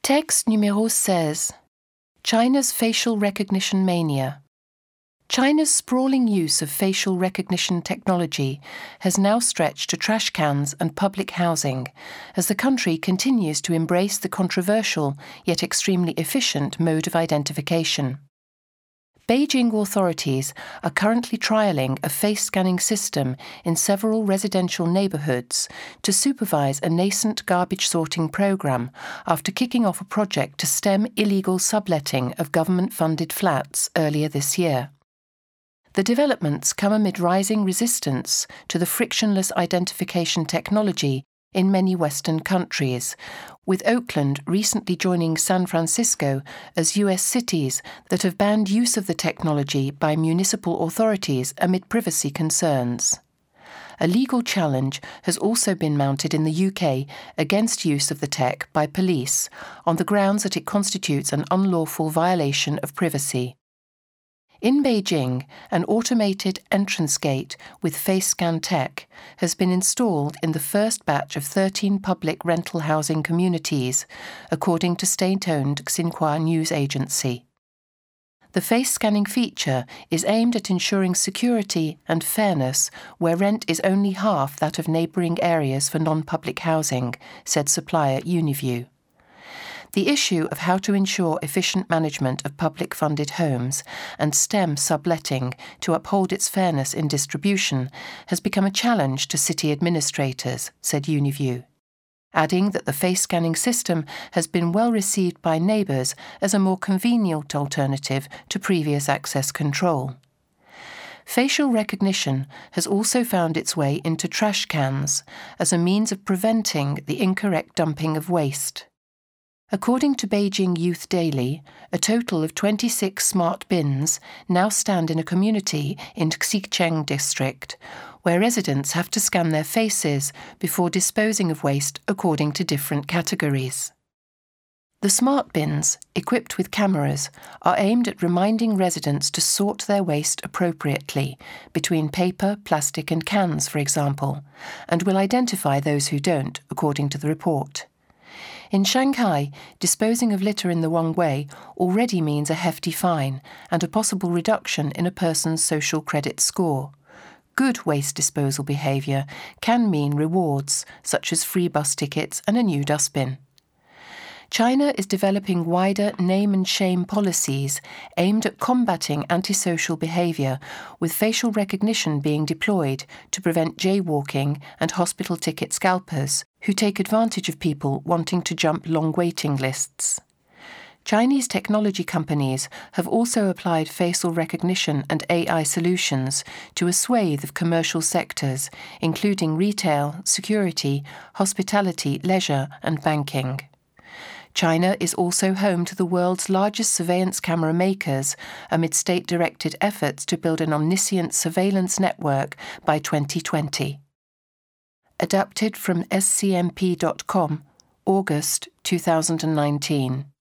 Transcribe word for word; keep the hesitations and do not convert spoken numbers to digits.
Texte numéro seize. China's facial recognition mania. China's sprawling use of facial recognition technology has now stretched to trash cans and public housing as the country continues to embrace the controversial yet extremely efficient mode of identification. Beijing authorities are currently trialling a face-scanning system in several residential neighborhoods to supervise a nascent garbage sorting program after kicking off a project to stem illegal subletting of government-funded flats earlier this year. The developments come amid rising resistance to the frictionless identification technology in many Western countries, with Oakland recently joining San Francisco as U S cities that have banned use of the technology by municipal authorities amid privacy concerns. A legal challenge has also been mounted in the U K against use of the tech by police on the grounds that it constitutes an unlawful violation of privacy. In Beijing, an automated entrance gate with face scan tech has been installed in the first batch of thirteen public rental housing communities, according to state-owned Xinhua news agency. The face scanning feature is aimed at ensuring security and fairness where rent is only half that of neighbouring areas for non-public housing, said supplier Uniview. The issue of how to ensure efficient management of public-funded homes and stem subletting to uphold its fairness in distribution has become a challenge to city administrators, said Uniview, adding that the face-scanning system has been well received by neighbours as a more convenient alternative to previous access control. Facial recognition has also found its way into trash cans as a means of preventing the incorrect dumping of waste. According to Beijing Youth Daily, a total of twenty-six smart bins now stand in a community in Xicheng district, where residents have to scan their faces before disposing of waste according to different categories. The smart bins, equipped with cameras, are aimed at reminding residents to sort their waste appropriately, between paper, plastic and cans, for example, and will identify those who don't, according to the report. In Shanghai, disposing of litter in the wrong way already means a hefty fine and a possible reduction in a person's social credit score. Good waste disposal behaviour can mean rewards, such as free bus tickets and a new dustbin. China is developing wider name and shame policies aimed at combating antisocial behaviour, with facial recognition being deployed to prevent jaywalking and hospital ticket scalpers who take advantage of people wanting to jump long waiting lists. Chinese technology companies have also applied facial recognition and A I solutions to a swathe of commercial sectors, including retail, security, hospitality, leisure and banking. China is also home to the world's largest surveillance camera makers amid state-directed efforts to build an omniscient surveillance network by twenty twenty. Adapted from S C M P dot com, August two thousand nineteen.